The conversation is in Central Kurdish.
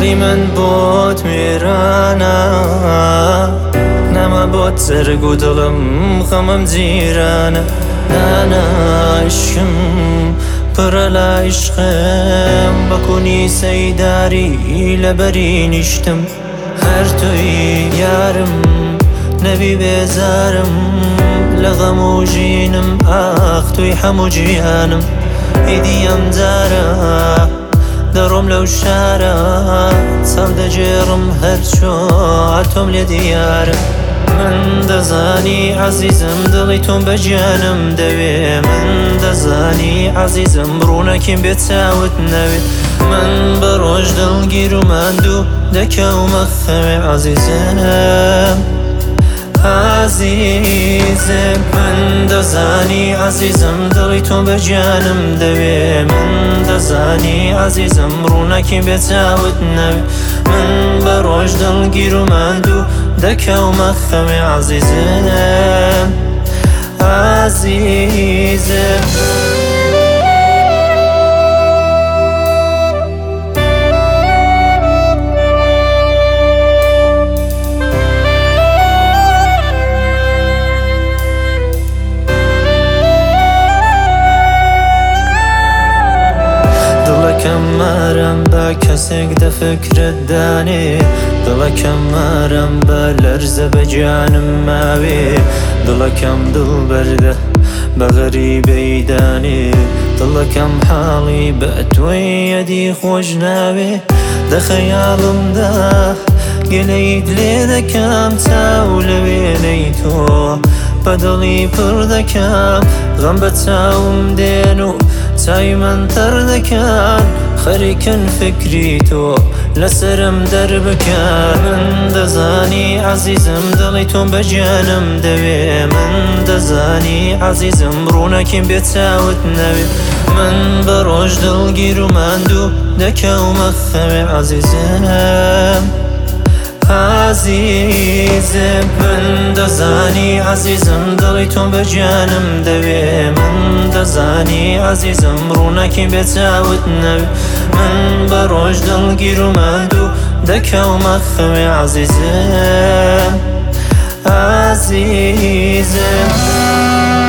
دڵی من بۆت وێرانە نەما بۆت زەرگ و دڵم خەمم جیرانە نانا عشقم پڕە لە عیشقم بەکوونی سەیداری لەبەری نیشتم هەر تۆی یارم نەبی بێزارم لە غەم و ژینم ئاخ توی هەموو جیهانم ئیدی ئەم جارە دەڕۆم لەو شارە چاو دەجێڕم هەرچۆ تۆم لێ دیارە من دەزانی عەزیزم دڵی تۆم بە گیانم دەوێ من دەزانی عەزیزم ڕوونەکیم بێت چاوت نەوێت من بە ڕۆژ دڵگیر و ماندوو دەکەومە خەوێ عەزیزم عزیزم من دەزانی عەزیزم دڵی تۆم بە گیانم دەوێ من دەزانی عەزیزم ڕوونەکیم بێت چاوت نەوێ من بە ڕۆژ دڵگیر و ماندوو دەکەومە خەوێ عەزیزم عەزیزم دڵەکەم مارەم بە کەسێک دەفکرت دانێ دڵەکەم مارەم بە لەرزە بە گیانم ماوێ دڵەکەم دڵ بەردە بە غەریبەی دانێ دڵەکەم حاڵی بە تۆی یەدی خۆش ناوێ دەخەیاڵمدا گەلەیت لێ دەکەم چاو لە وێنەی تۆ بە دڵی پڕ دەکەم غەم بە چاوم دێن و چاوی من تەڕ دەکەن خەریکن فکری تۆ لەسرم دەربکەن من دەزانی عەزیزم دڵی تۆم بە گیانم دەوێ من دەزانی عەزیزم ڕوونەکیم بێت چاوت نەوێ من بە ڕۆژ دڵگیر و ماندوو دەکەومە خەوێ عەزیزم عزیزم من دەزانی عەزیزم دڵی تۆم بە گیانم دەوێ من دەزانی عەزیزم ڕوونەکیم بێت چاوت نەوێ من بە ڕۆژ دڵگیر و ماندوو دەکەومە خەوێ عەزیزم عەزیزم